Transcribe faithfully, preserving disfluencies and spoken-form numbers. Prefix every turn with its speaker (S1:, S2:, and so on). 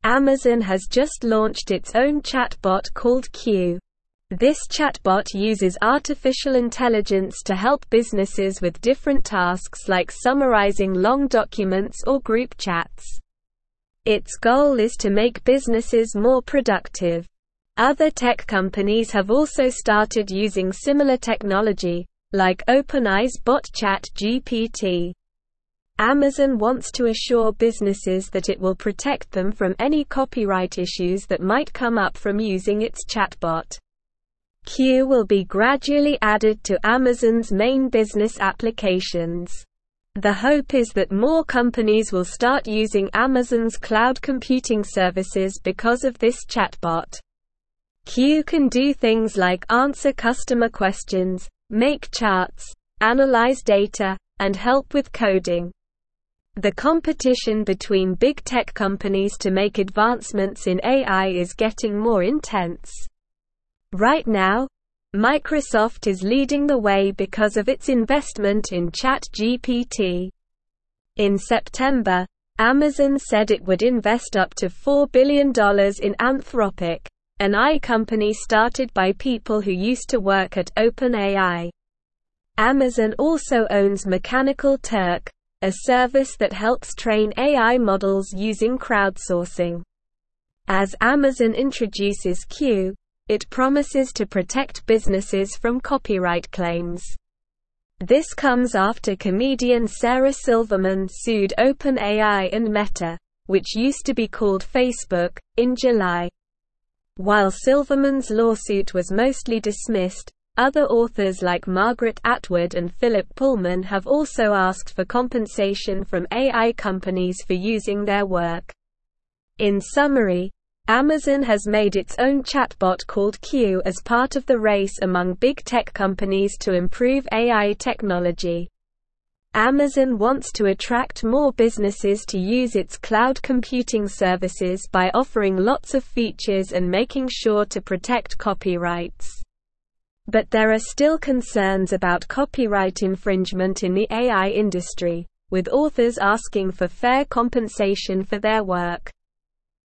S1: Amazon has just launched its own chatbot called Q. This chatbot uses artificial intelligence to help businesses with different tasks like summarizing long documents or group chats. Its goal is to make businesses more productive. Other tech companies have also started using similar technology, like OpenAI's bot ChatGPT. Amazon wants to assure businesses that it will protect them from any copyright issues that might come up from using its chatbot. Q will be gradually added to Amazon's main business applications. The hope is that more companies will start using Amazon's cloud computing services because of this chatbot. Q can do things like answer customer questions, make charts, analyze data, and help with coding. The competition between big tech companies to make advancements in A I is getting more intense. Right now, Microsoft is leading the way because of its investment in ChatGPT. In September, Amazon said it would invest up to four billion dollars in Anthropic, an A I company started by people who used to work at OpenAI. Amazon also owns Mechanical Turk, a service that helps train A I models using crowdsourcing. As Amazon introduces Q, it promises to protect businesses from copyright claims. This comes after comedian Sarah Silverman sued OpenAI and Meta, which used to be called Facebook, in July. While Silverman's lawsuit was mostly dismissed, other authors like Margaret Atwood and Philip Pullman have also asked for compensation from A I companies for using their work. In summary, Amazon has made its own chatbot called Q as part of the race among big tech companies to improve A I technology. Amazon wants to attract more businesses to use its cloud computing services by offering lots of features and making sure to protect copyrights. But there are still concerns about copyright infringement in the A I industry, with authors asking for fair compensation for their work.